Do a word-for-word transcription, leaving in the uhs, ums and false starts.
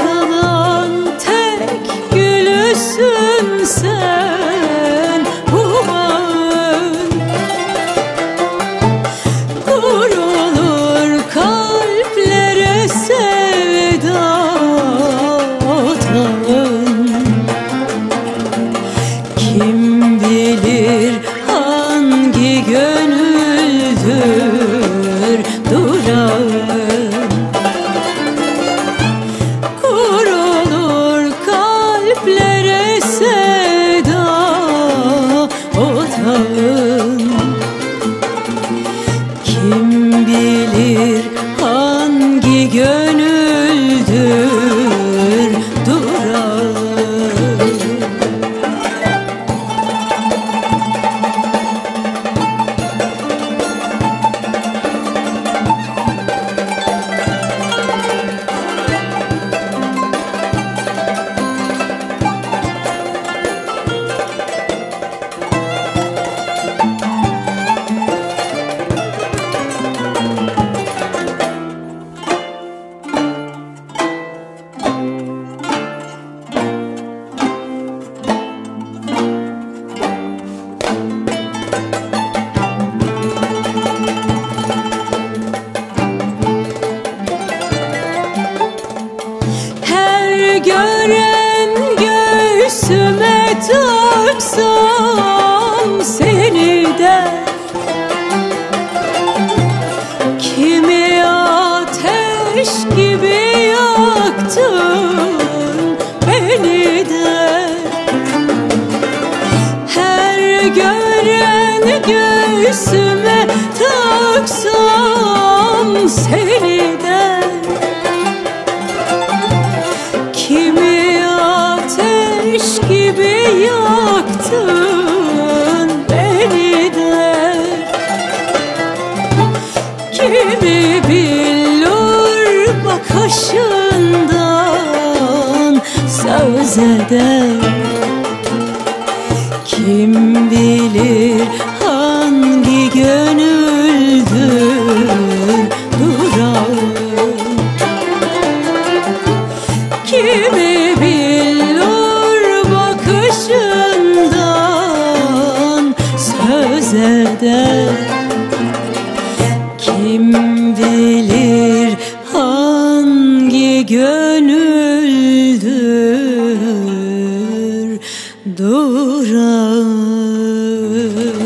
açılan tek gülüsün sen bu bağın. Kurulur kalplere sevda otağın. Kim bilir hangi gönüldür durağın. Kurulur kalplere sevda otağın. Kim bilir hangi gönüldür durağın. Gören göğsüme taksam seni de, kimi ateş gibi yaktın beni de. Her gören göğsüme taksam seni de, kimi ateş gibi yaktın beni de. Kimi billur bakışından söz eder. Kim bilir hangi gönüldür durağın. Kimi billur bakışından söz eder. Kim bilir hangi gönüldür durağın.